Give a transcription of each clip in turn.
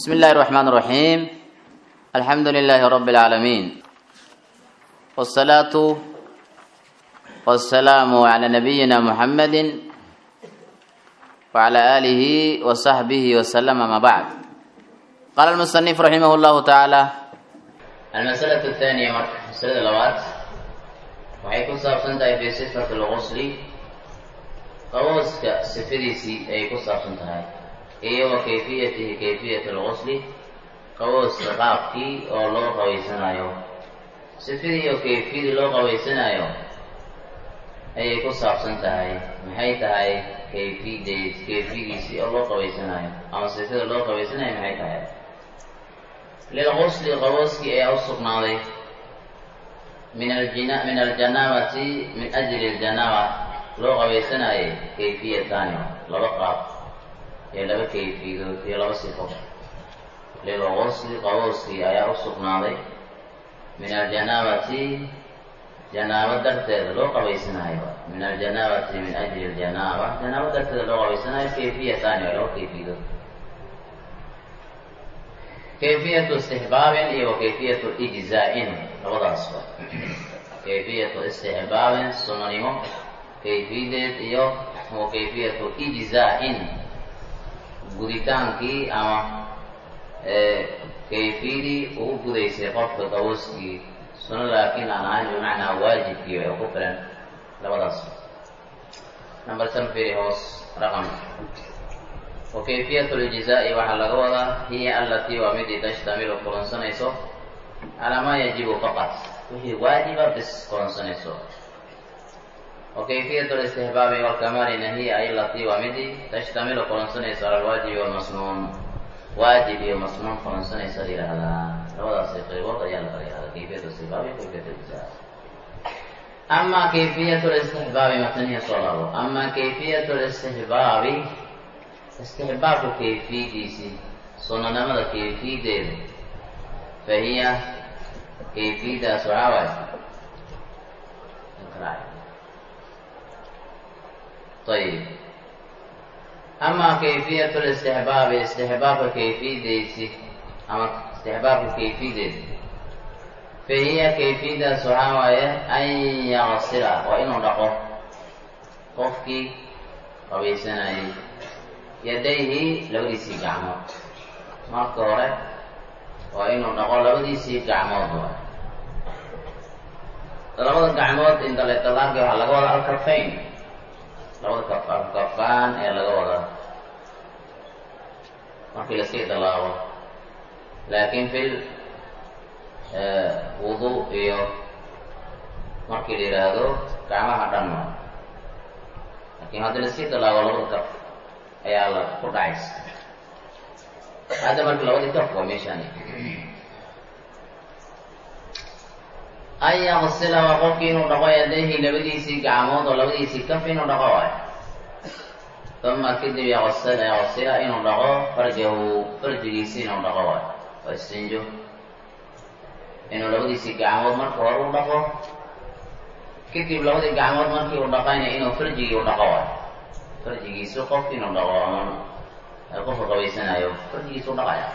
بسم الله الرحمن الرحيم الحمد لله رب العالمين والصلاة والسلام على نبينا محمد وعلى آله وصحبه وسلم ما بعد. قال المصنف رحمه الله تعالى المسألة الثانية مسألة اللوات وحيكون صابسنتها في صفة الغسل قوسك سفريسي أيكون صابسنتها إيه وكيفيته كيفية الغسل قوس قابكي أو لو قويسنايو سفري وكيفية لو قويسنايو أيكون صابسنتها محيطها كيفية أو لو قويسنايو أما سفري لو قويسنايو محيطها للغسل قوسك أي أوسق ناضي من الجنابة من أجل الجنابة لو قويسنايو كيفية ثانية لبقى يلا كيفية يلا صفة للغسل قوسك أي أوسق ناضي من الجنابة جنابة درتد لو قويسنايو من الجنابة من أجل الجنابة جنابة درتد لو قويسنايو كيفية ثانية لو كيفية استحباب وكيفية إجزاء لوضع الصور كيفية استحباب سنونيمو كيفية وكيفية إجزاء قدتانكي أما كيفية وقديس قفل قوسكي سنة لكن أنا بمعنى واجب كي وكفرا لوضع الصور نمبر 7 في هوس رقم وكيفية الإجزاء وحلقوها هي التي ومدي تشتمل قرنسنيسو على ما يجب فقط وهي واجبة بس قرنسنيسو وكيفية الاستحباب والكمال هي أي التي ومدي تشتمل قرنسنيسو على الواجب والمسنون واجب ومسنون قرنسنيسو لهذا لوضع سيقري وضع يلا كيفية الاستحباب وكيفية الإجزاء أما كيفية الاستحباب مثنية صلاة أما كيفية الاستحباب استحباب كيفية سننما كيفية فهي كيفية سعوة طيب أما كيفية الاستحباب استحباب كيفية أما استحباب كيفية فهي كيفية سعوة أن يغسل وإنه لقف قفك قبيسنا yadayhi labadiisii gacmood marka hore waa inuu dhaqo labadiisii gacmood labada gacmood inta la talaaqay waxaa laga wadaa alkafayn labada kafaan ee laga wadaa markii la sii talaaqo laakiin fil wudu iyo markii la yidhaahdo gacmaha dhan ma laakiin haddii la sii talaaqo labada kaf ayaa la ku dhacaysa hadda marka labadii kaf waa meeshani an yaqsila waa qofkii inuu dhaqo yadayhi labadiisii gacmood oo labadiisii kaf inuu dhaqo waayo uma kadib yaqsila inuu dhaqo farjigiisii inuu dhaqo waayo waa istinjo inuu labadiisii gacmood marka hore u dhaqo kadib labadii gacmood markii uu dhaqayna inuu farjigii u dhaqo waayo farjigiisu qof inuu dhaqo ama qofka qabaysanayo farjigiisu u dhaqaya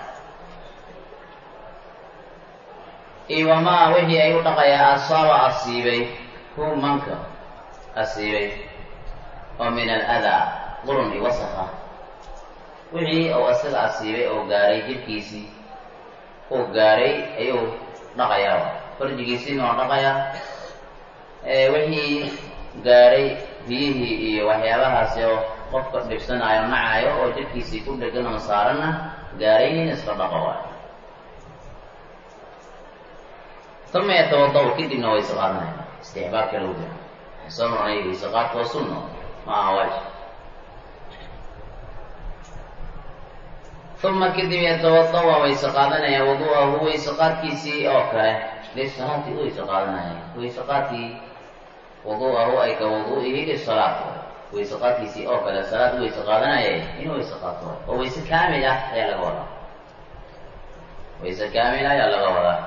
iwamaa wixii ay u dhaqayaa asaaba asiibay hu manka asiibay oo min aladaa qurun i wasakha wixii ou asaga asiibay oo gaaray jirkiisii uu gaaray ayuu dhaqayaa farjigiisiina waa dhaqayaa wixii gaaray biyihii iyo waxyaabahaasi oo qofka dhibsanaayo nacayo oo jirkiisii ku dhegan ama saaranna gaaraynin iska dhaqo waayo uma yatawada-u kadibna wayse qaadanaya istixbaabka lagu jiro soo marnay wayse qaadka waa sunno ma aha waajib uma kadib yatawada waa wayse qaadanaya wudu'ahu wayse qaadkiisii oo kale lisalaati u wayse qaadanaya wayse qaadkii wudu'ahu ay ka wudu'ihi lisalaat wayse qaadkiisii oo kale salaad u wayse qaadanayay inuu wayse qaato oo wayse kaamil ah ayaa laga wadaa wayse kaamil ayaa laga wadaa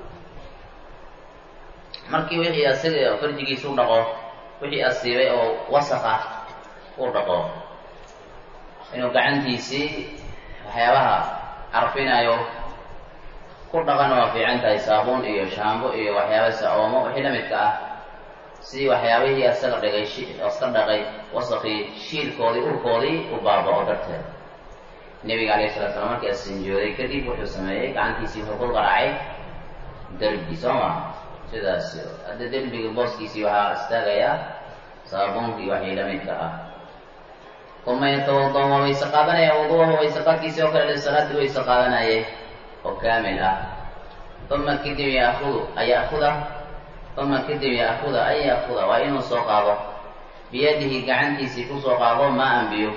markii wixii asaga farjigiisa u dhaqo wixii asiibay oo wasaq ah u dhaqo inuu gacantiisii waxyaabaha carfinayo ku dhaqan waa fiican tahay saabuun iyo shaambo iyo waxyaaba saaoomo wixii la midka ah si waxyaabihii asaga dhigay iska dhaqay wasaqii shiilkoodii urkoodii u baaba'o darteed nebiga calayhi salatu salaam markii asinjooday kadib wuxuu sameeyey gacantiisii wuxuu ku garaacay derbigii soo maa sidaas hadda derbiga booskiisii waxaa istaagayaa saabuunkii waxii la midka ah uma yatawadau waa wayse qaadanaya wuduuhu wayse qaadkiisii oo kale lisalaadii wayse qaadanayay oo kaamil ah uma kadib yaakuda waa inuu soo qaado biyadihi gacantiisii kusoo qaado maa-an biyo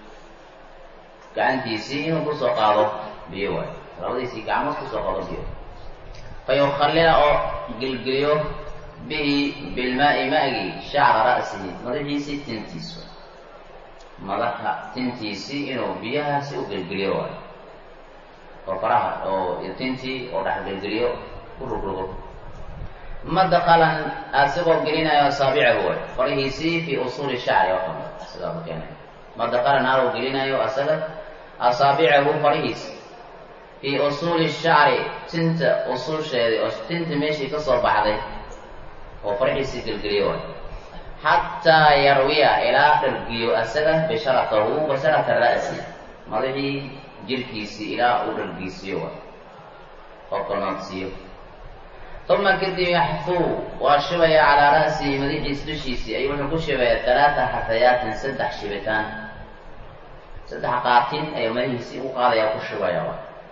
gacantiisii inuu kusoo qaado biyo waay labadiisii gacmood kusoo qaado biyo fa yukhallila oo gelgeliyo bihi bilmaa-i ma-gii shacra ra'sihi madaxiisii tintiisa madaxa tintiisii inuu biyahaasi u gelgeliyo waay oo faraha oo tintii oo dhex gelgeliyo u rugrugo madakalan asigoo gelinayo asaabicahu way farihiisii fi usuuli shacri oo kale sidaa u keenay madakalan aaluu gelinayo asaga asaabicahu farihiisi fii usuuli shacri tinta usuusheedii oo tinta meeshii ka soo baxday oo farihiisii gelgeliyo way xataa yarwiya ilaa dhargiyo asaga basharatahu basharata ra'si madaxii jirkiisii ilaa uu dhargiisiyo way oo kalnoodsiiyo uma kadib yaxfuu waa shibaya calaa ra'sihi madaxiisi dushiisii ayuu wuxuu ku shibaya talaata xafayaatin saddex shibitaan saddex qaatin ayuu madaxiisii u qaadaya ku shibaya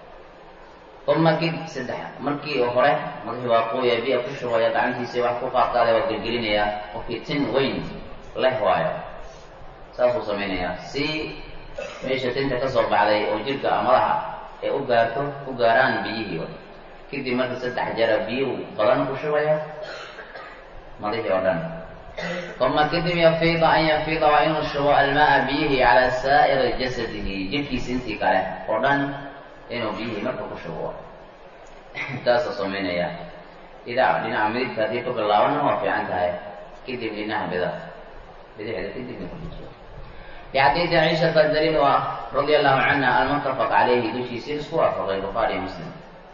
uma saddex markii hore madaxii waa quuya biya ku shubaya gacantiisii wax ku qaadqaaday waa gelgelinaya qofkii tin weyn leh waayo saasuu samaynayaa si meesha tinta ka soo baxday oo jirka madaxa ee u gaaraan biyihii kadib marka saddex jara biyo badan ku shubaya madaxii oo dhan uma kadib yafiida an yafiida waa inuu shubo almaa biyihii calaa saa'iri jasadihi jirkiisi intii kale oo dhan inuu biyihii marka ku shubo taasuu samaynaya dhinaca midigta haddii ku bilaabana waa fiican tahay kadib dhinaca bidixda kadibna ku dhijiyo lixadiidi ciishata daliil waa radia allahu canha almuttafaq calayhi dushiisii isku waafaqay bukhaari iyo muslim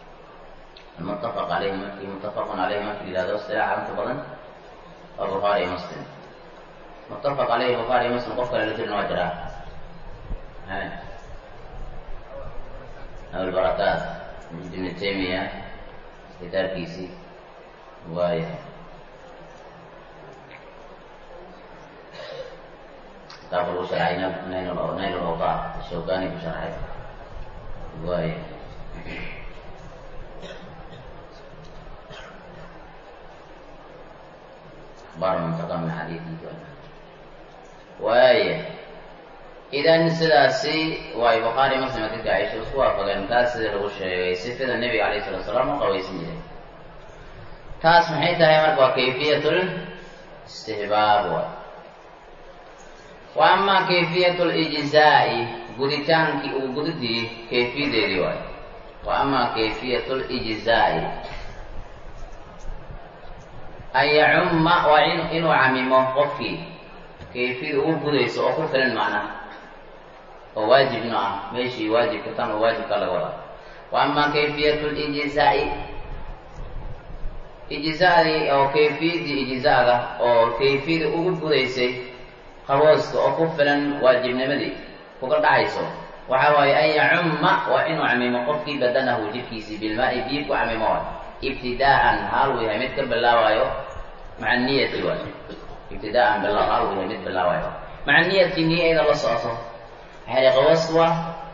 المتفق عليه متفق عليه ما في هذا الصلاة على بدن البخاري ومسلم متفق عليه البخاري ومسلم قفل لتر نواجرة أو البركات من ابن تيمية كتاب كيسي رواية كتاب الشرعي نيل الأوطار الشوكاني بشرعي رواية أخبار منتقى من حديثي وايه إذا سداسي واي بخاري مسلم تلك عائشة وسوا فقال تاس الغشة صفة النبي عليه الصلاة والسلام وقوي سنجده تاس محيطها يمرق كيفية الاستحباب وأما كيفية الإجزاء قدتان وقدتي كيفية دي وأما كيفية الإجزاء أن يعم وإنه عميمه قفي كيفية قديس وقفل المعنى وواجب نعم ماشي واجب كتان وواجب كلا ولا وأما كيفية الإجزاء أو كيفية إجزاء أو كيفية قديس خواص وقفل واجب نمدي فقد عيسو وحوى أن يعم وإنه عميمه قفي بدنه جكيسي بالماء بيك وعميمه ابتداء هاروي همتك بالله وايو مع النية الواجب ابتداء بالله هاروي همت بالله وايو مع النية النية إذا الله صاصه حالي قوصوة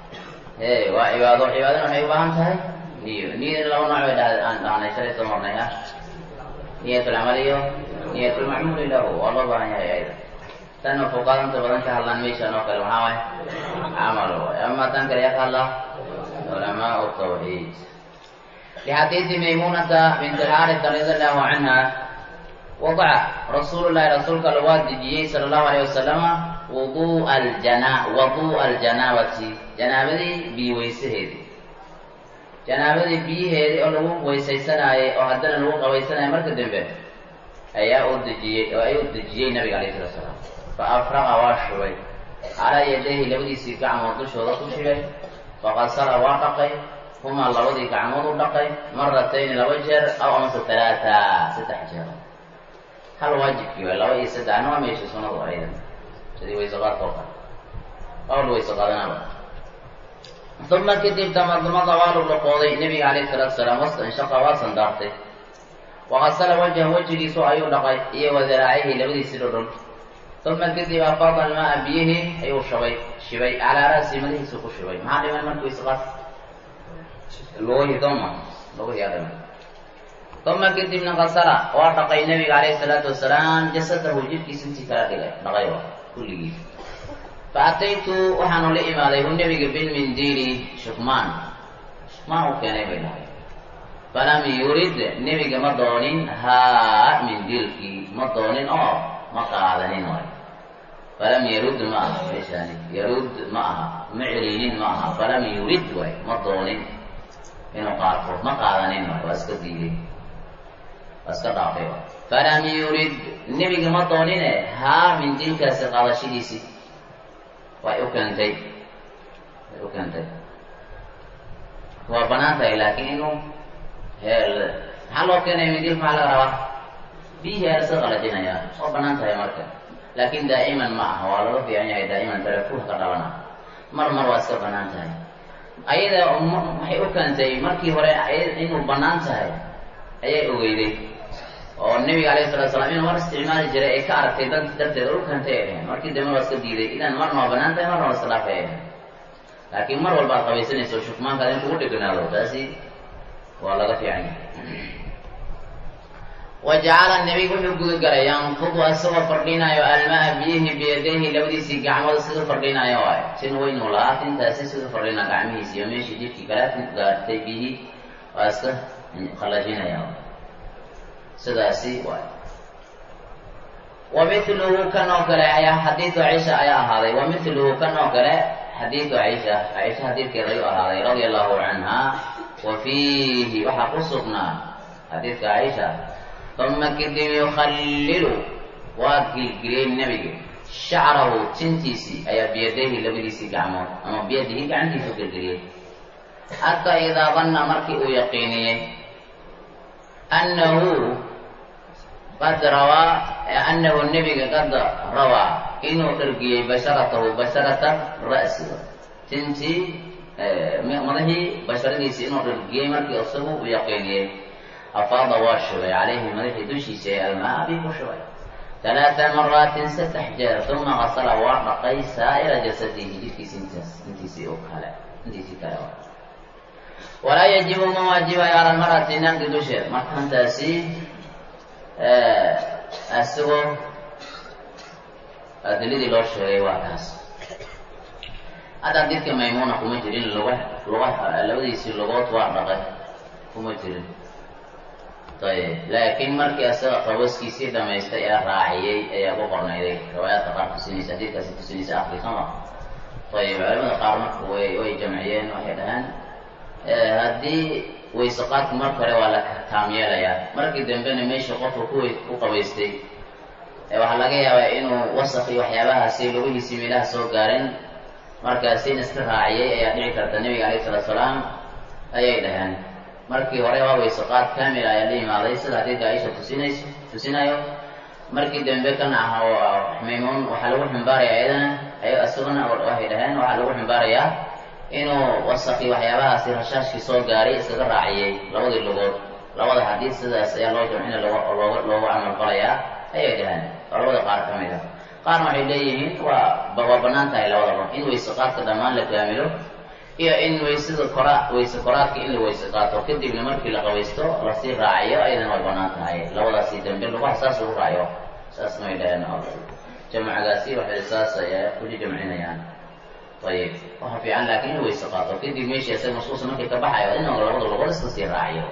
وعبادة وحي وبهمتها نية لو نعبد أنا شريط مرناها نية العملية نية المعمول له والله بها أيضا تنو فقال أنت بدن كهلا ميشا نوكل وحاوي عمله أما تنكر يا الله علماء التوحيد لحديث ميمونة بنت الحارث رضي الله عنها وضع رسول الله رسولك الوادي صلى الله عليه وسلم وضوء الجنابة جنابتي بويسهدي جنابتي بيهدي أو ويسيسنا أو حدنا لو قويسنا مركز دمبه أيا أودجي النبي عليه الصلاة والسلام فأفرغ واشوي على يديه لودي سيقع موضوش وضع شوي faqasala waa dhaqay humaa labadii gacmood u dhaqay maratayni laba jeer aw amase talaata saddex jeer hal waajibkii waay laba iyo saddexna waa meesha sunnadu aydan sidii wayseqaadka oo kale qawl wayse qaadanaaba uma kadib tamadmada waa lu dhaqooday nebiga calayhi salaatu salaam wastanshaqa waa sandaartay waqasala wajha wejigiisu ayuu dhaqay iyo wadaraacihi labadiisii dhodhol uma kadib afaada almaa biyihii ayuu shibay calaa ra'si madahiisu ku shibay maxaa dhiman markii wayseqaad lugihii doma lugihii aa dhiman uma kadibna qasala waa dhaqay nebiga calayhi salaatu wasalaam jasadahu jidhkiisa intii kala dhaqay kulligii faataytu waxaanu la imaaday hu nebiga bilmindiili shukmaan u keenay bay dhahay falam yurid nebiga ma doonin haa mindiilkii ma doonin oo ma qaadanin waay falam yarud ma aha meeshaani yarud ma aha ma celinin ma aha falam yurid waay ma doonin inuu qaato ma qaadanin waay waa iska diiday waa iska dhaafay waay falam yurid nebiga ma doonine haa mindiilkaasi qaadashadiisii way u keentay waa banaan tahay laakiin inuu maxaa loo keenaya mindiil maxaa laga rabaa biyihii aa laska qalajinaya waa banaan tahay marka laakin daa'iman ma aha waa laga fiican yahay daa'iman tarafuh ka dhalana mar waa iska banaan tahay ayada waxay u keentay markii hore inuu banaan tahay ayay ogeyday oo nebiga alayhi salatu salaam inuu mar isticmaali jiray ay ka aragtay danti darteeda u keentay ay ahayn markii dambe waa iska diiday idan marna waa banaan tahay marna waa iska dhaafay ay ahayn laakiin mar walba ad qabaysanayso shukmaankaada in kugu dheganaado taasi waa laga fiican yahay wajacala nebigu wuxuu gudagalay yanfudu isagoo fardhinaayo almaa biyihii biyadayhi labadiisii gacmood siduu fardhinaayo waay tin weynu lahaa tintaasi siduu fardhinaa gacmihiisi iyo meeshii jidhkii kala gaartay biyihii waa iska qalajinaya sidaasi waay wamiluhu kan oo kale ayaa xadiidu caisha ayaa ahaaday wamiluhu kan oo kale xadiidu caisha xadiidkeeda ayuu ahaaday radia allahu canha wa fiihi waxaa ku sugnaa xadiidka caisha uma kadib yukhallilu waa gilgiliyey nebiga shacrahu tintiisii ayaa biyadayhi labadiisii gacmood ama biyadihi gacantiisu gilgiliyey xataa idaa danna markii uu yaqiiniyey annahu nebiga qad rawaa inuu dhargiyey basharatahu basharata ra'siga tintii madahii basharadiisii inuu dhargiyey markii isagu uu yaqiiniyey afaada waa shubay calayhi madaxii dushiisa ee almaa bii ku shubay 3 maraatin 3 jeer uma qasala waa dhaqay saa'ira jasadihi jidhkiisa intiisii kale walaa yajibu ma waajibayo cala almar'ati naagta dusheed markantaasi isagoo adiladii loo sheegay waa kaas hadda didka maymuuna kuma jirin labadiisii lugood waa dhaqay kuma jirin ayb laakiin markii asaga qabaskiisii dhamaystay ee raaciyey ayaa ku qornayday riwaayaadka qaar tusinaysa didkaasi tusinaysa afrikama ayb culamada qaar marka way jamciyeen waxay dhahaan haddii wayseqaadku marka hore waa la taam yeelayaa markii dambena meesha qofka ku qabaystay waxaa laga yaabaa inuu wasaq iyo waxyaabahaasi lugihiisii meelaha soo gaareen markaasina iska raaciyey ayaa dhici karta nebiga alayhi salaatu salaam ayay dhaheen markii hore waa wayseqaad kamil ayaa la yimaaday sida xadiidka Aisha tusinayo markii dambe kan aha maymuun waxaa lagu ximbaarayaa iyadana isaguna waxay dhaheen waxaa lagu ximbaarayaa inuu wasaqii waxyaabahaasi rashaashkii soo gaaray iskaga raaciyey labadii lugood labada xadiid sidaas ayaa loo jamcina loogu camal falayaa ayay dhaheen labada qaar ka mid a qaarna waxay leeyihiin waa banaan tahay labadaba in wayseqaadka dhammaan la kaamilo iyo in wayse koraadka in la wayse qaato kadibna markii la qabaysto lasii raaciyo ayadana way banaan tahay labadaasi dambe lugaha saas ugu raaciyo saasna way dhaheen jamcagaasi waxay saas ayaa kuli jamcinayaan ayib waxa fiican laakiin in wayse qaato kadib meeshii asaga masuusa markii ka baxayo in labada lugood iska sii raaciyo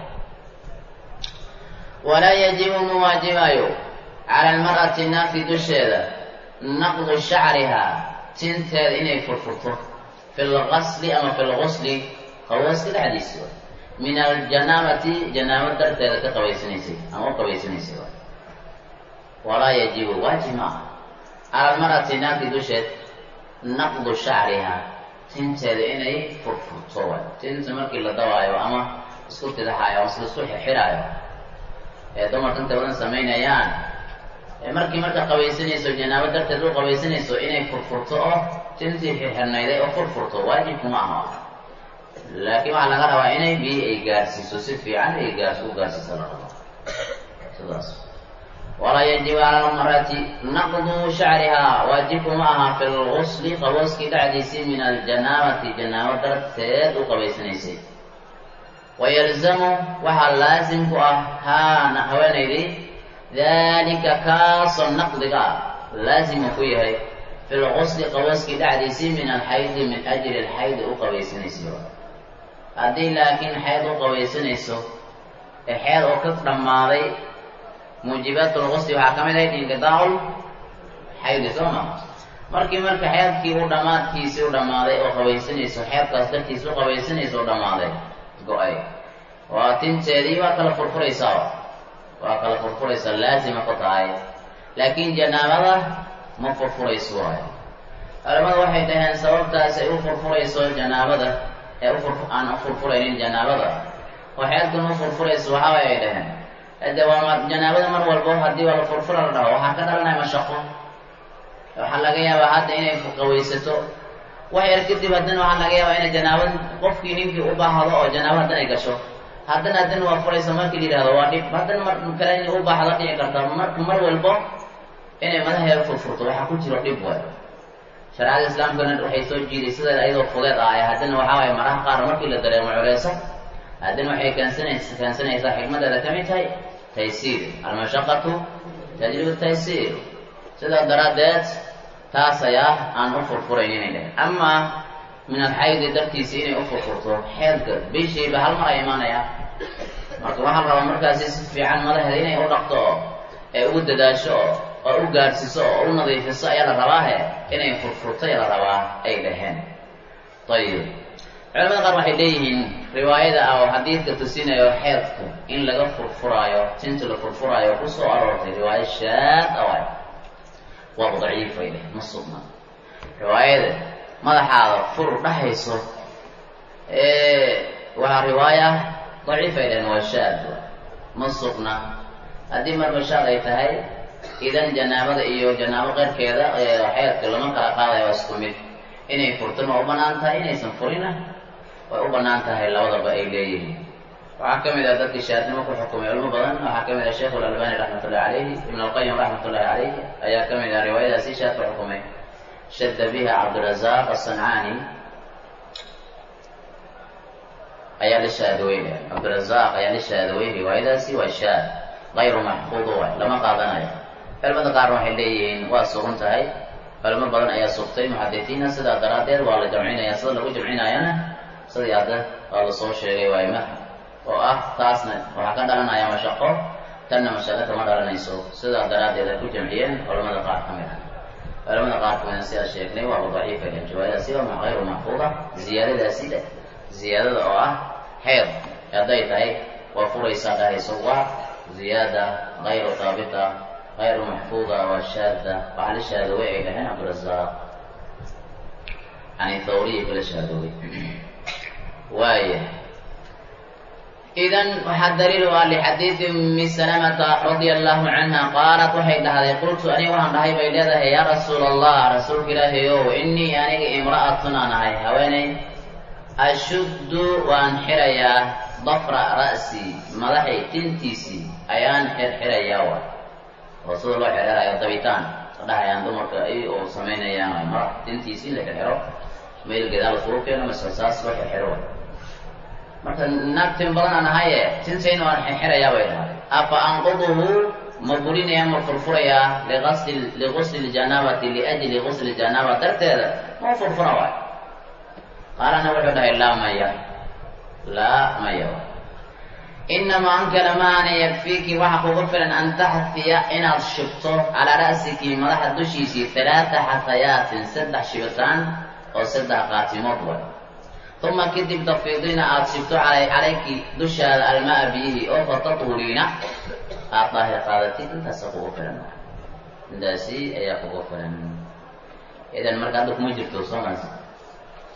walaa yajibu ma waajibayo cala almar'ati naagti dusheeda naqdu shacrihaa tinteeda inay furfurto fi lqasli ama fi lgusli qabayska dhexdiisa min aljanaabati janaabo darteeda ka qabaysanaysay ama u qabaysanaysay walaa yajibu waajib ma aha cala almar'ati naagti dusheed naqdu shacrihaa tinteeda inay furfurto waay tinta markii la dawaayo ama isku tidaxaayo ama isku xirxiraayo ee dumarka inta badan samaynayaan markii marka qabaysanayso janaabo darteed u qabaysanayso inay furfurto oo tintii xirxirnayday oo furfurto waajibkuma aha laakiin waxaa laga rabaa inay biyo ay gaarsiiso si fiican ay u gaarsiiso la rabo sidaas walaa yajibu cala almar'ati naqdu shacrihaa waajibkuma aha fi lgusli qabooskii dhacdiisii min aljanaabati janaabo darteed u qabaysanaysay wayalzamu waxaa laasim ku ah haana haweenaydii dalika kaasoo naqdiga laazima ku yahay fi lgusli qabooskii dhacdiisii min alxaydi min ajli alxaydi u qabaysanaysay haddii laakiin xeed u qabaysanayso ee xeed oo ka dhammaaday muujibaat lgusli waxaa ka mid ahayd inqidaacul xaydi soo ma marka xeedkii dhammaadkiisii u dhammaaday oo qabaysanayso xeedkaas dartiis u qabaysanayso u dhammaaday go-ay waa tinteedii waa kala furfuraysaa laazima ku tahay laakiin janaabada ma furfurayso waayo culamadu waxay dhaheen sababtaas ay u furfurayso janaabada aan u furfuraynin janaabada oo xeedkan u furfurayso waxaabay ay dhaheen hade waa janaabada mar walbo haddii waa la furfura la dhaho waxaa ka dhalanaya mashaqo waxaa laga yaabaa hadda inay qawaysato wax yar kadib haddana waxaa laga yaabaa inay janaabad qofkii ninkii u baahdo oo janaabo haddana ay gasho haddana waa furayso markii la yidhahdo waa dhib haddana mar kale inay u baahdo dhici karta mar walbo inay madaheeda furfurto waxaa ku jiro dhib way shareecada islaamkana waxay soo jiiday sideeda ayadoo fudeed ah ee haddana waxaa waaya maraha qaar markii la dareemo culeyso haddana waxay keensanaysaa xikmadeeda ka mid tahay taysiir almashaqatu tajribu taysiir sidaa daraaddeed taas ayaa aan u furfurayn inay dhahen amaa min alxaydi dartiisa inay u furfurto xeedka bishiiba hal mar ay imaanaya marka waxaa rabaa markaasi si fiican madaheeda inay u dhaqto oo ee ugu dadaasho oo u gaadhsiiso oo u nadiifiso ayaa la rabaahe inay furfurto ayaa la rabaa ay dhaheen ayib culamada qaar waxay leeyihiin riwaayada ah oo xadiidka tusinayo xeedku in laga furfuraayo tinta la furfuraayo kusoo aroortay riwaayo shaad awaay waaba daciifay dheh ma sugna riwaayada madaxaada fur dhahayso waa riwaaya daciifay dheheen waa shaad ma sugna haddii marba shaad ay tahay idan janaabada iyo janaabo qeyrkeeda xeedka lama kala qaadayo waa isku mid inay furtana waa u banaan tahay inaysan furina way u banaan tahay labadaba ay leeyihiin waxaa ka mid ah dadkii shaadnimo ku xukumay culmo badan waxaa ka mid ah sheekh alalbani raxmatullahi calayhi ibn alqayim raxmatullahi calayhi ayaa ka mid ah riwaayadaasi shaad ku xukumay shadda biha cabdirazaaq asancaani ayaa la shaadowey cabdirazaaq ayaa la shaadowey riwaayadaasi waa shaad gayru maxfuud waay lama qaadanayo culamada qaarna waxay leeyihiin waa sugan tahay culamo badan ayaa sugtay muxadisiina sidaa daraaddeed waa la jamcinaya sida lagu jamcinaayana sidii hadda waa lasoo sheegay waayma oo ah taasna waxaa ka dhalanaya mashaqo tanna mashaqo kama dhalanayso sidaa daraaddeed ay ku jamciyeen culamada qaar ka mid ah culamada qaar ka mida sidaa sheegnay waaba daciifa riwaayadaasi waa gayru maxfuuda ziyaadadaasi leh ziyaadada oo ah xeed hadday tahay waa furaysaa dhahayso waa ziyaada gayru haabita gayru maxfuuda waa shaada waxaa la shaadowey ay dhaheen cabdirazaaq yani thawriya kala shaadowey waaya idan waxaa daliil u ah lixadiidi ummi salamata radia allahu canha qaalat waxay dhahday qultu aniga waxaan dhahay bay leedahay yaa rasuula allah rasuulka ilaahayow innii aniga imra'atun aan ahay haweeney ashuddu waan xirayaa dafra ra'si madaxay tintiisii ayaan xirxirayaa wa oo sida loo xirxirayo dabitaan dhahayaan dumarka ay oo samaynayaan madax tintiisii la xirxiro meel gadaal sugu keeno mase saas loo xirxiro marka naag tin badan aan ahaye tintayna waan xirxirayaa bay dhahay afa anquduhu ma burinaya ma furfurayaa ligusli ljanaabati liajli gusli janaaba darteeda ma furfura waay qaalana wuxuu dhahay laa maya inamaa ankana maana yakfiiki waxa kuga filan an taxfiya inaad shibto calaa ra'siki madaxa dushiisii 3 xafayaatin 3 shibitaan oo 3 qaatimood way uma kadib tafiidina aad shibto calayki dushaada almaa biyihi oo fataturiina aad daahir qaadatid intaasa kuga filan intaasi ayaa kuga filan idan marka hadda kuma jirto soomaas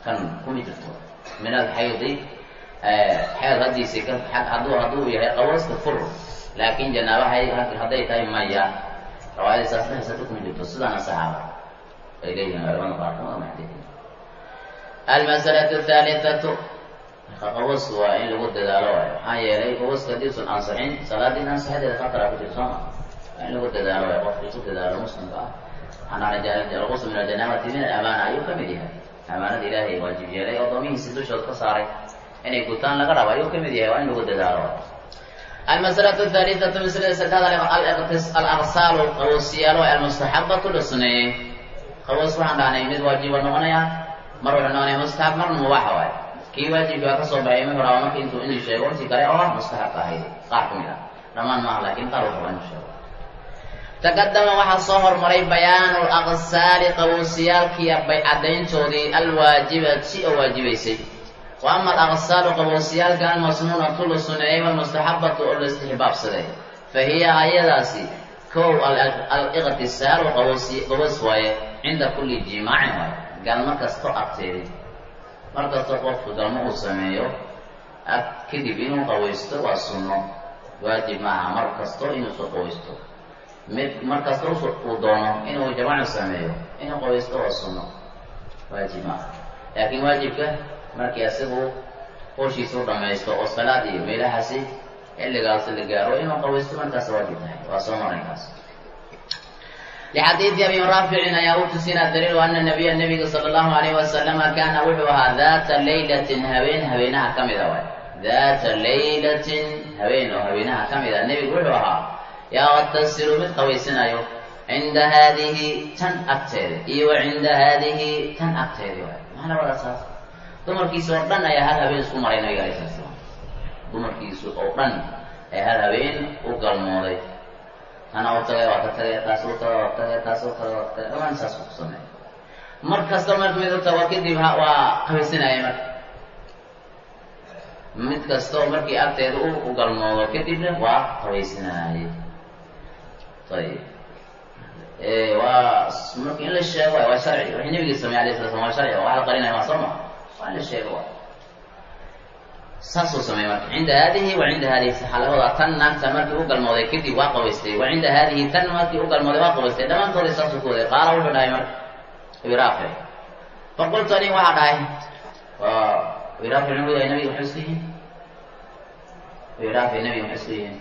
kan kuma jirto min alxaydi xeed haddiisi hadduu yahay qawooska fur laakiin janaaba hadday tahay maya rawaayada saas dhexsata kuma jirto sidaana saxaaba ay leeyihiin culamada qaarkood oo muxadidiin almasalatu athalithatu qawoosku waa in lagu dadaalo waayo maxaa yeelay qawooska haddiisan ansixin salaadiin ansixadeeda khatara ku jirto sooma waa in lagu dadaalo waayo qofkii ku dadaalo muslimka ah alqusl min aljanaabati min alamaana ayuu kamid yahay amaanada ilaahay waajib yeelay oo doomihiisi dushooda ka saaray inay gutaan laga rabo ayuu kamid yahay waa in lagu dadaalo almasalatu athalithatu masalada saddexaad alaqsaalu qawoosiyaalo almustaxabatu la suneeyey qawoos waxaan dhahnay mid waajiba noqonaya mar wuxuu noqonaya mustaxab marna mubaaxa waayo kii waajibka waa kasoo baxay mid horaa marka inuu sheego intii kale oo mustaxabka ahayd qaar kamid ah dhammaan maaha laakiin qaar wuxuu inuu sheego taqadama waxaa soo hormaray bayaanu laqsaali qawoosiyaalkii cadayntoodii alwaajibati oo waajibaysay wa ama alaqsaalu qawoosiyaalka almasnuunatu la suneeyey walmustaxabatu oo la istixbaabsaday fa hiya ayadaasi kow aliqtisaalu qawoos waaye cinda kulli jimaacin waaye galmo kasto agteedi mar kastoo qofku galmo uu sameeyo kadib inuu qawaysto waa sunno waajib maaha mar kasto inuusu qawaysto mid markasta uu doono inuu jamaacu sameeyo inuu qawaysto waa sunno waajib maaha laakiin waajibka markii asigu howshiisa u dhamaysto oo salaad iyo meelahaasi xilligaasi la gaaro inuu qawaysto markaas waajib tahay waa soo marinkaas lixadiidi abi raaficin ayaa u tusinaa daliilu ana nabiya nabiga sala allahu alayhi wasalama kaana wuxuu ahaa daata laylatin habeenaha ka mida waay daata laylatin habeen oo habeenaha ka mida nebigu wuxuu ahaa yaqtasilu mid qawaysanayo cinda haadihi tan agteeda iyo wa cinda haadihi tan agteedi waay maxaa labada saas dumarkiisa oo dhan ayaa hal habeen isku maray nabiga alay sala slam dumarkiisu oo dhan ayaa hal habeen u galmooday tana u tagay waa ka tagay taas u taga waa tagay taas u taga waa tagay dhamaan saas ku sameeya mar kasta marka mid u tago kadib waa qabaysanaya marka mid kasta oo markii agteeda u galmoodo kadibna waa qabaysanayay ayib waa marka in la sheego waa sharci waxay nabiga sameeyey alayhi salatu waa sharci waa la qarinaya waa soo ma waa in la sheego waa saasuu sameeyey marka cinda haadihi wa cinda haadihi saxalabada tan naagta markii u galmooday kadib waa qabaystay wa cinda haadihi tan markii u galmooday waa qabaystay dhammaantoodii saasuu ku waday qaala wuxuu dhahay marka ibiraafic faqultu ani waxaa dhahay ibiraafic nugu yahay nabiga maxay isku yihiin ibiraafic nabiga maxay isku yihiin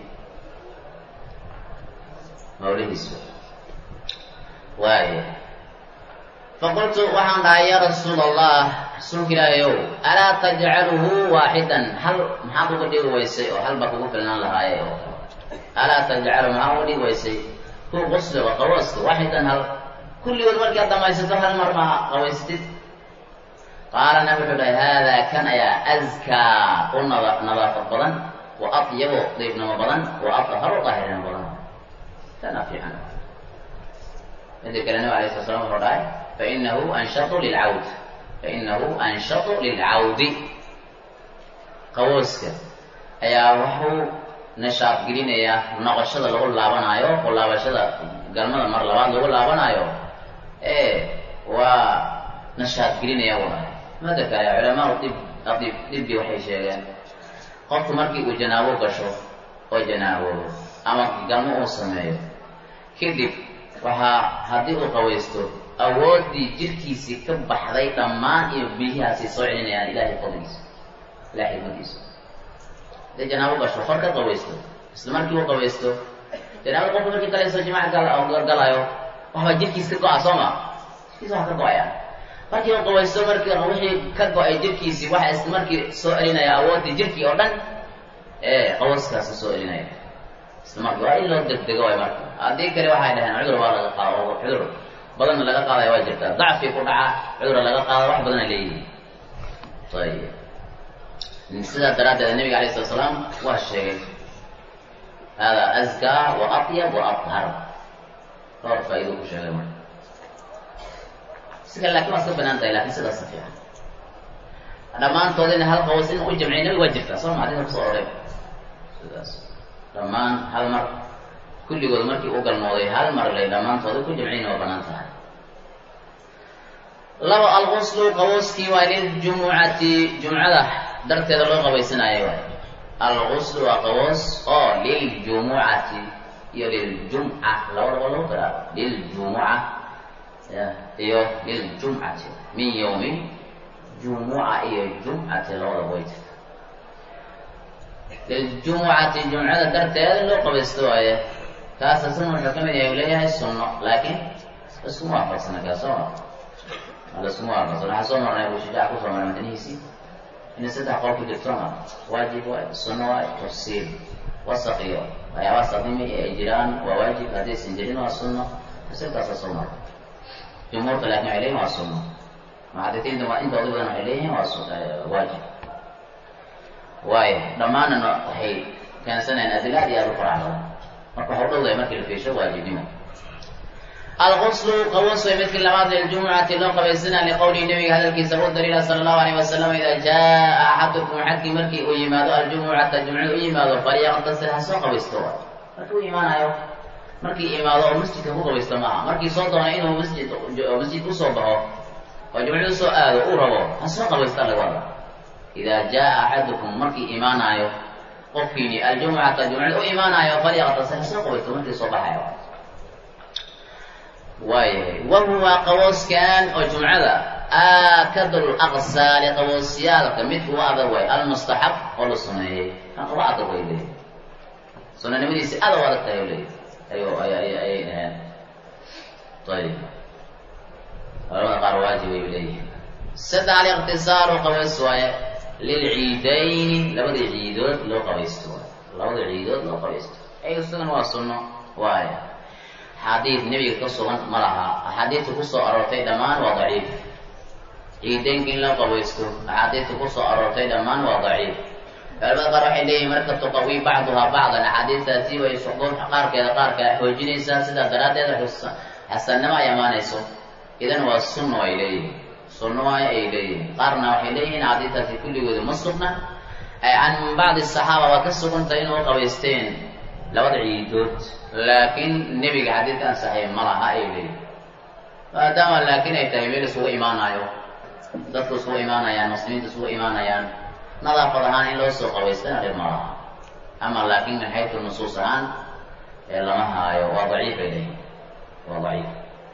mawlihiisu waaye faqultu waxaan dhahay yaa rasuul allah rasuulka ilaahay ow alaa tajcaluhu waaxidan hal maxaad uga dhigi weysay oo halba kugu filnaan lahaaye oo alaa tajcalu maxaa uga dhigi weysay ku qusliga qawaaska waaxidan hal kulligood markaad dhamaysato hal mar ma qawaystid qaalana wuxuu dhahay haadaa kan ayaa askaa u nadaafad badan wa atyabu diibnimo badan wa atharu daahirnimo badan kana fiican midda kale nabi alayhi salatu salam wuxuu dhahay fainahu anshatu lilcawd fainahu anshatu lilcawdi qawooska ayaa wuxuu nashaad gelinayaa noqoshada lagu laabanaayo oo laabashada galmada mar labaad lagu laabanaayo waa nashaad gelinaya u dhahay mada kale culamaau dibbi waxay sheegeen qofku markii uu janaabo gasho oo janaaboodo ama galmo uu sameeyo kadib waxaa haddii uu qawaysto awooddii jirkiisii ka baxday dhammaan iyo biyihaasi soo celinayaan ilahay fadligiisa ilahay xikmadiisa haday janaabo gasho hor ka qawaysto isla markii uu qawaysto janaabo qofku markii kaleso jimaac galayo waxbaa jirkiis ka go-a soo ma jirkiisa waxa ka go-aya markii uu qawaysto markii wixii ka go-ay jirkiisii waxa isla markii soo celinaya awooddii jirkii oo dhan qawaskaasi soo celinaya isla markii waa in loo degdego waay marka haddii kale waxay dhaheen cudur baa laga qaado cudur badanna laga qaadaya waa jirtaa dacfi ku dhaca cudura laga qaado wax badana leeyihin ayib sidaa daraaddeed nabiga alayh salatu salaam waa sheegay hada askaa wa atyab wa athar dhowr faa-ido ku sheegay marka si kale lakin waa iska banaan tahay lakin sidaasa fiican dhammaantoodina hal qawas in u jamciy nabiga waa jirtaa soo ma adina kusoo orey sidaas dhammaan hal mar kulligood markii u galmooday hal mar lay dhammaantooda ku jamciyna waa banaan tahay laba alghuslu qawskii waa liljumucati jumcada darteeda loo qabaysanayo alghuslu waa qaws oo liljumucati iyo liljumca labadaba loo qira liljumuca iyo liljumcati min yawmi jumuca iyo jumcati labadaba way jirta liljumucati jumcada darteeda loo qabaysto waaye kaas asna wuxuu kamid yahay leeyahay sunno laakiin iskuma waafaqsana kaasoo iskuma waafaqsana waxaa soo marnay Abu Shujaac ku soo marnay madanihiisii in saddex qowl ku jirto waajib waay sunno waay tafsiil wasaqiyo waxyaabaha saqimi ay jiraan waa waajib haddaysan jirin waa sunno tafsiilkaasa soo marnay jumhuurta laakiin waxay leeyihin waa sunno muxadisiinta waa intooda badan waxay leeyihin waa waajib waayo dhammaanana waxay keensanayaan adila aad iyo aad u quracda marka waxu dhowday markii la fiisho waajibnimo alghuslu qaws way midkii labaad liljumucati loo qabaysana liqowlihi nabiga hadalkiisa u daliila sala allahu alayh wasalam idaa jaa axadukum axadkii markii uu yimaado aljumucata jumcada u yimaado falyaqtasil ha soo qabaysto markii u imaanayo markii imaado oo masjidka ku qabaysto maaha markii soo doonay inuu masjid usoo baxo oo jumcada usoo aado uu rabo ha soo qabaysta laga wada idaa jaa axadukum markii imaanayo qofkiini aljumucata jumcada u imaanayo falyaqtasil ha soo qabaysto markii soo baxayo waayahay wahuwa qawooskan oo jumcada aakadul aqsaali qawoosyaalka midku u adag way almustaxab oo la suneeyey kan uga adag way leeyihi sunanimadiisi aad u adag tahay o leeyihi ayay dhaheen ayib culamada qaar waajib ay leeyihiin saddex aliqtisaaru qabays waaye lilciidayni labadii ciidood loo qabaysto labada ciidood loo qabaysto aysugan waa sunno waaye axaadiid nebiga ka sugan ma laha axaadiidta kusoo aroortay dhammaan waa daciif ciideynka in loo qabaysto axaadiidta kusoo aroortay dhammaan waa daciif culamada qaar waxay leeyihin marka tuqawi bacduhaa bacdan axaadiidtaasi way suxduur qaarkeeda qaarka xoojinaysaa sidaa daraaddeed xasannimo ay amaanayso idan waa sunno ay leeyihin sunno waay ay leeyihin qaarna waxay leeyihiin axaadiidtaasi kulligooda ma sugna can bacdi asaxaaba waa ka sugantay inuu qabaysteen labada ciidood laakiin nebiga xadiidka ansaxay ma laha ay leeyihin maadaama laakiin ay tahay meel isugu imaanayo dadku isugu imaanayaan muslimiinta isugu imaanayaan nadaafad ahaan in loo soo qabaystana dhib ma laha ama laakiin min xaytu nusuus ahaan ee lama haayo waa daciif ay leeyihin waa daciif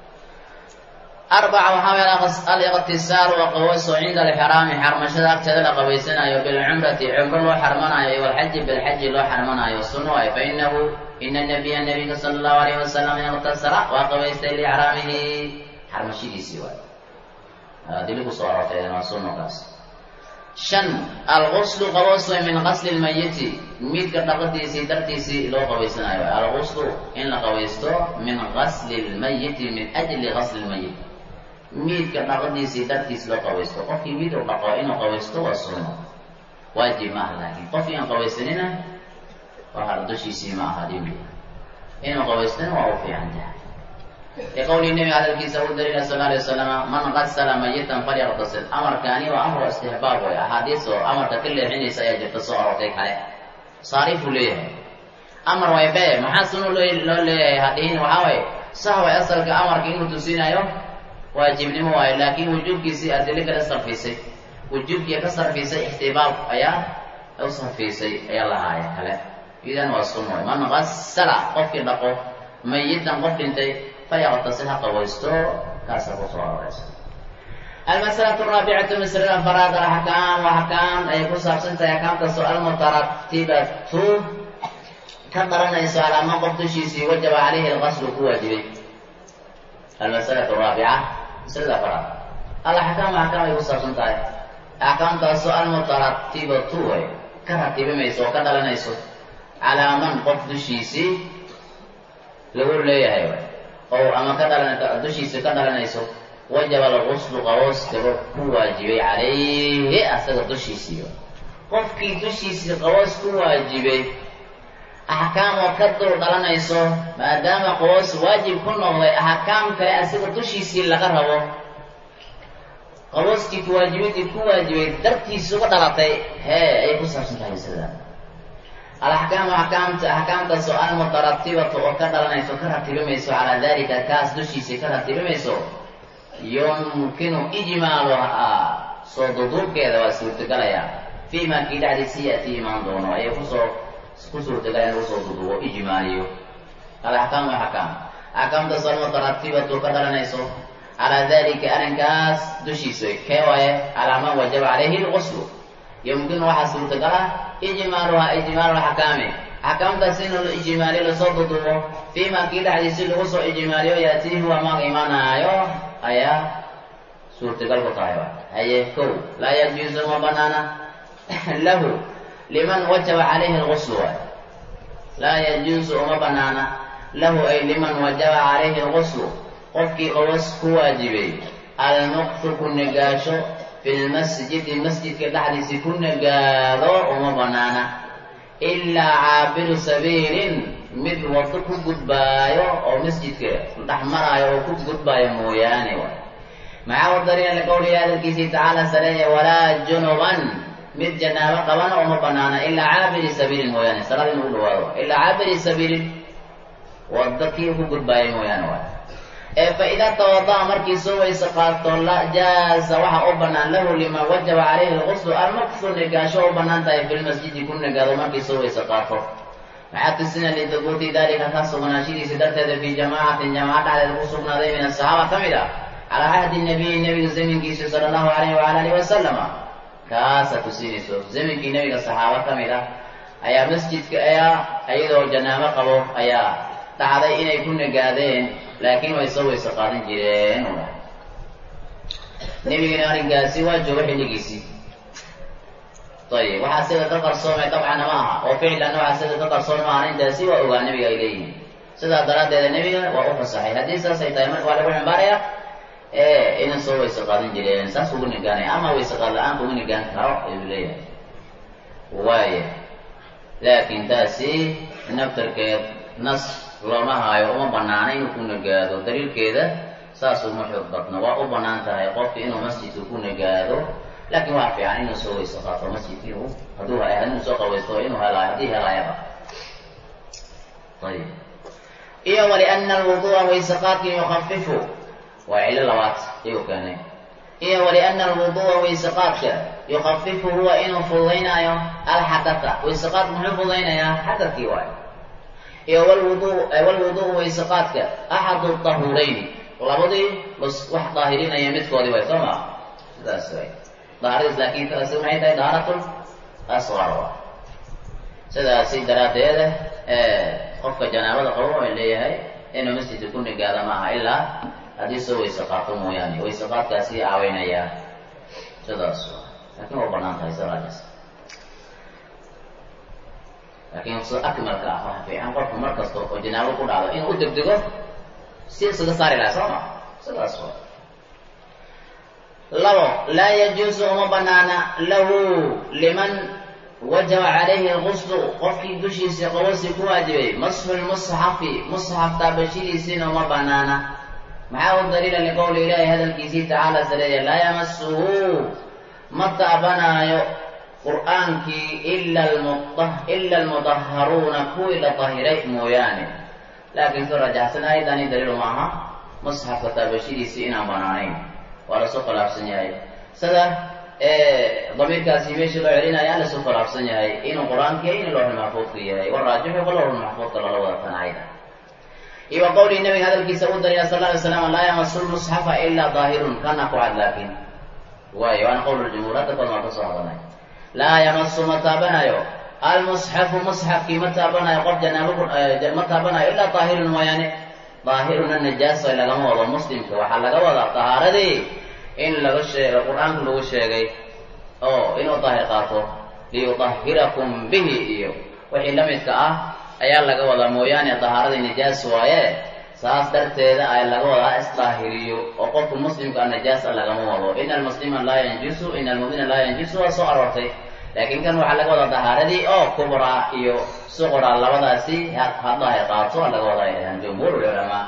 arbaca waxaa weel aliqtisaaru waa qabayso cinda alxiraami xarmashada agteeda la qabaysanayo bilcumrati cumro loo xarmanayo walxaji bilxaji loo xarmanayo sunno ay fa inahu ina nabiya nabiga sala allahu alayh wasalam iqtasara waa qabaystay liixraamihi xarmashadiisii waay dili kusoo aroortay waa sunnokaas shan alguslu qaboos way min qasli lmayiti midka dhaqadiisii dartiisii loo qabaysanayo alguslu in la qabaysto min qasli lmayiti min ajli qasli lmayit miidka dhaqadiisii dartiis loo qabaysto qofkii miid u dhaqo inuu qabaysto waa sunno waajib ma aha laakiin qofkii aan qabaysanina waa dushiisii ma aha dhimbi inuu qabaystana waa u fiican tahay liqowlihi nabiga hadalkiisa u daliila sal alay wasalama man qasala mayitan falyaqtasil amarkaani waa amru istixbaab way axaadiis oo amarka ka leexinaysa ayaa jirta soo aroortay kale saariifuu leeyahay amar way bee maxaa sunno loo leeyahay hadhihin waxaa waye sah way asalka amarka inuu tusinayo waajibnimo waayo laakiin wujuubkiisii adili kale sarfiisay wujuubkii ka sarfiisay ixtibaab ayaa u sarfiisay ayaa lahaaya kale idan waa sunno man qasala qofkii dhaqo mayitan qof dhintay falyaqtasil ha qabaysto kaasa kusoo aroraysa almasalatu araabicatu masalada afaraad alaxkaam axkaam ay ku saabsan tahay axkaamtaasoo almutaratibatu ka dharanayso alaama qof dushiisii wajaba calayhi alqaslu ku waajibay almasalatu araabica masalada afaraad alaxkaam axkaam ay ku saabsan tahay axkaamtaasoo almutaratibatu way ka ratibimayso oo ka dhalanayso calaaman qof dushiisii lagu leeyahay oo ama ka dhalan dushiisa ka dhalanayso wajaba alguslu qaboos gabo ku waajibay calayhi asaga dushiisii qofkii dushiisii qaboos ku waajibay axkaam oo ka dul dhalanayso maadaama qaboos waajib ku noqday axkaam kale asaga dushiisii laga rabo qabooskii kuwaajibidii ku waajibay dartiisa uga dhalatay ay ku saabsan tahay sida alaxkaamu axkaamtaasoo almutaratibatu oo ka dhalanayso ka ratibimayso calaa dalika kaas dushiisii ka ratibimayso yumkinu ijmaaluhaa soo duduubkeeda waa suurtagalaya fiimaa kii dhexdiisi ya'tii imaan doono ayay ku suurtagala in lagu soo duduubo ijmaaliyo alaxkaamu axkaam axkaamtaas almutaratibatu ka dhalanayso calaa dalika arrinkaas dushiisa kee waaye calaa man wajaba calayhi lguslu yumkinu waxaa suurtagala ijmaaluhaa ijmaalu axkaami axkaamtaas in la ijmaaliyo lasoo duduubo fiimaa kii dhexdiisi lagu soo ijmaaliyo ya'tii huwa maag imaanaayo ayaa suurtagal ku tahay haye kow laa yajuusu ma banaana lahu liman wajaba calayhi lguslu waay laa yajuusu uma banaana lahu ay liman wajaba calayhi lguslu qofkii qawas ku waajibay almuqtu ku negaasho fi lmasjidi masjidka dhexdiisii ku negaado uma banaana ilaa caabiru sabiilin mid wado ku gudbaayo oo masjidka dhex maraayo oo ku gudbaayo mooyaane waay maxaa u dariina liqowlihi hadalkiisii tacaala sareeye walaa junuban mid janaabo qabana uma banaana ilaa caabiri sabiilin mooyaane salaad in ugu dhawaado ilaa caabiri sabiilin wado kii ku gudbaayay mooyaane waay fa idaa tawada'a markii soo weyse qaato jaaza waxa u banaan lahu liman wajaba calayhi lguslu almuqtu negaasho u banaan tahay filmasjidi ku negaado markii soo weyse qaato maxaa tusina lidubuuti dalika ka sugnaashidiisa darteeda fii jamaacatin jamaaca dhexdeeda ku sugnaaday min asaxaaba ka mid ah calaa cahdi nabiyi nebiga zaminkiisa sala allahu alayhi waala alihi wasalama kaasa tusinayso zaminkii nebiga saxaaba ka mid ah ayaa masjidka iyadoo janaabo qabo ayaa dhacday inay ku negaadeen laakiin way soo weyse qaadan jireen nebigana arrinkaasi waa jooga xilligiisii ayib waxaa sida ka qarsoomay dabcana ma aha oo ficlanna waxaa sida ka qarsoon ma aha intaasi waa ogaa nebiga ay leeyihiin sidaa daraaddeeda nebiga waa u fasaxay haddii saasay tahay marka waa lagu xambaaraya inay soo weyse qaadan jireen saas ugu nigaanaya ama weyse qaad la-aan kuma nigaan karo ayuu leeyahay waaya laakiin taasi naftarkeed nas looma haayo uma banaana inuu ku nagaado daliilkeeda saas uma xoog badna waa u banaan tahay qofka inuu masjidka ku nagaado laakiin waa fiican inuu soo weyse qaato masjidkii inuu soo qaweysto inuu helaayo haddii helaayaba ayib iyo waliana alwudu'a weyse qaadka yukafifu waa cilo labaad ayuu keenay iyo waliana alwudu'a weyse qaadka yukafifu huwa inuu fududaynaayo alxadata weyse qaadka muxuu fududaynayaa xadadkii waayo iyo walwudu'u weyse qaadka axadu tahurayni labadii wax daahirinaya midkoodii way soo maa sidaas way daahiradiis laakiin taasi maxay tahay daahiratul asqar wa sidaasi daraaddeeda qofka janaabada qabo ay leeyahay inuu masjidka ku nigaada maaha ilaa haddii soo weyse qaato mooyaane weyse qaadkaasi caaweynayaa sidaas laakiin waa banaan tahay salaadaas laakiin sida akmalka ah waxa fiican qofku mar kasta oo janaabo ku dhacdo inuu u degdego si isaga saari lahaa soo ma sidaas wa labo laa yajuusu uma banaana lahu liman wajaba calayhi lguslu qofkii dushiisa qawasi ku waajibay masxu lmusxafi musxaf taabashadiisiina uma banaana maxaa u daliila liqowli ilaahi hadalkiisii tacaala sareeya laa yamasuhu ma taabanaayo qur'aankii ila almudahharuuna kuwii la dahiray mooyaane laakiin ku rajaxsan aydani daliilu maaha musxafka taabashadiisii inaan banaanayn waa lasu khilaafsan yahay sida damiirkaasi meeshii loo celinaya lasu khilaafsan yahay inuu qur-aanka in looxul maxfuudka yahay waraajixu ka looxul maxfuudka lala wada tanayda iyo wa qowlihi nabiga hadalkiisa u daliila sal ly slam laa yamasu lmusxafa ilaa daahirun kana ku cad laakiin waayo waana qowl ljumhuur hadda badan waa kasoo hadalnay laa yamasu ma taabanayo almusxafu musxafkii ma taabanayo qof janaabo ma taabanayo ilaa daahirun mooyaane daahiruna najaaso lagama wado muslimka waxaa laga wadaa tahaaradii in laga sheego qur-aanka lagu sheegay oo inuu daahir qaato liyudahirakum bihi iyo wixii la midka ah ayaa laga wadaa mooyaane tahaaradii najaas waaye saas darteeda ay laga wadaa isdaahiriyo oo qofka muslimka najaasa lagama wado ina almuslima laa yanjusu ina almu'mina laa yanjusu waa soo aroortay laakiin kan waxaa laga wadaa tahaaradii oo kubraa iyo suqraa labadaasi haddahay qaato laga wadaa jumhuur culamaa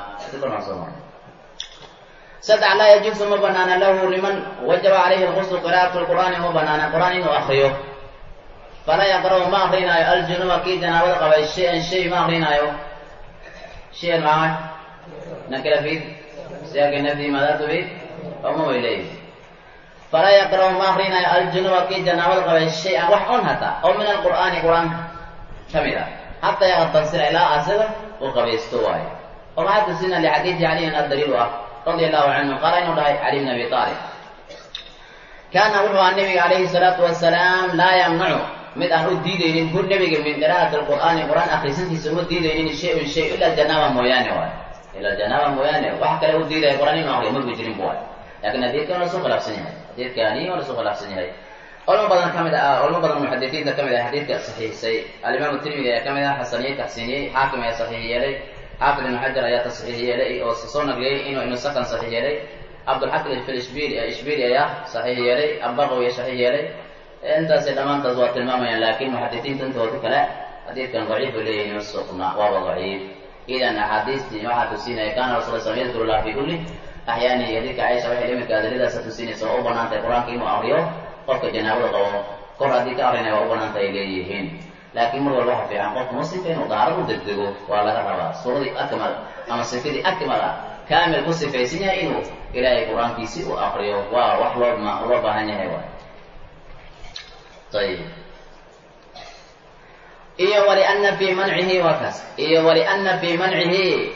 saddex laa yajuusu ma banaana lahu liman wajaba calayhi lguslu qira'atu lqur'aani ma banaana qur-aan inuu akriyo falaa yaqra'u ma akrinaayo aljunuba kii janaabada qabay shay-an shay ma akrinaayo shay-an maaa nakira fiid siyaaqi nafyi madaa tufid وما إليه فلا يقرأ ما أخرين الجنوب كي جناب القبل الشيء وحونها أو من القرآن شميلا حتى يغتصر إلى أسر وقبل استواي وما حدثنا لحديث علي الدليل رضي الله عنه قال إنه علي بن أبي طالب كان وحو النبي عليه الصلاة والسلام لا يمنع من أهل الدين كل نبي من قراءة القرآن أخرسنتي سمو الدين الشيء إلا الجناب مويانه إلا الجناب مويانه وحكى له الدين القرآن ما هو يمر بجرين بوال لكن الدين كان رسول الله سنه الدين كاني ورسول الله سنه أول ما بدل المحدثين ده كم حديث صحيح سي الإمام الترمذي كم حسنية تحسينية حاكم يا صحيح لي حافظ بن حجر يا تصحيح لي وصصون لي إنه سكن صحيح لي عبد الحق في الإشبيلي يا صحيح لي البغوي صحيح لي أنت سيدمان تزوات الماما لكن محدثين تنتهوا لا حديث كان ضعيف ليه نصفنا وهو ضعيف إذا حديث ما حدثين كان رسول الله يذكر الله في كل أحيانا يديك عائشة وحي لمك هذا لذا ستسين سواء بنانت القرآن كيمو أغريو قفك جنابه قوة قرأ ديك أغرينا وبنانت إليهين لكن مروا الله في عن قف مصفين وضعروا ضده وعلى الربا صورة أكمل أما صفيد أكمل كامل مصفين سنة إنه إلهي القرآن كيسي وأغريو وحلو ما ربا هنيه طيب إيه ولأن في منعه وكس إيه ولأن في منعه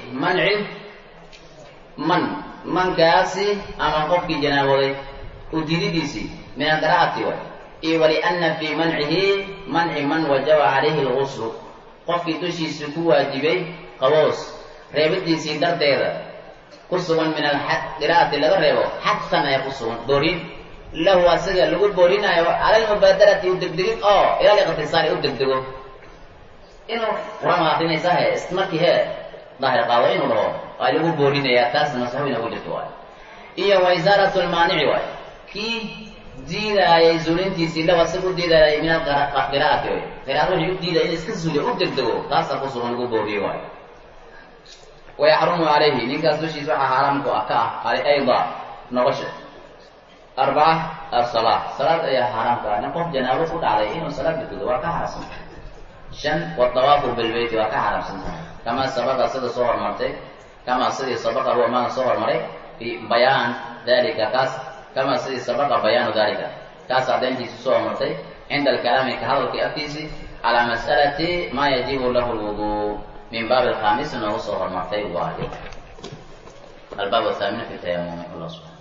من كاسي أما قفك جنابه وديديسي من القراءة إيه ولأن في منع من وجب عليه الغسل قفك تشي سكو واجبي قوس ريبتيسي دردير قصوا من القراءة لغريبه حتى يقصون دورين له أسجل لقول بورينا على المبادرة يدقدقين إلى الاغتصال يدقدقوا إنه رمى أخيني ساهي استمرتي هي ظاهر قاوين ولو قال لقول بورينا يا تاس نصحوين أقول جتوا إيه وإزارة المانع واي كي ديدا يزولين تيسيلا وسبو ديدا من القراءة قراءة يقول ديدا يسكزولي يدقدقوا تاس أقصرون لقول بوري واي ويحرم عليه نكاس دوشي سوحة حرامكو أكا علي أيضا نغشه 4 الصلاة صلاة يا حرام كان قف جنابه فوت عليه إنه صلاة بتدوا كحرام 5 والطواف بالبيت وكحرام كما سبق صد صور مرتين كما سبق هو ما صور مري في بيان ذلك كما سبق بيان ذلك كاس عدين صور مرتين عند الكلام كهذا كأكيسي على مسألة ما يجب له الوضوء من باب الخامس أنه صور مرتين واحد الباب الثامن في التيمم الله سبحانه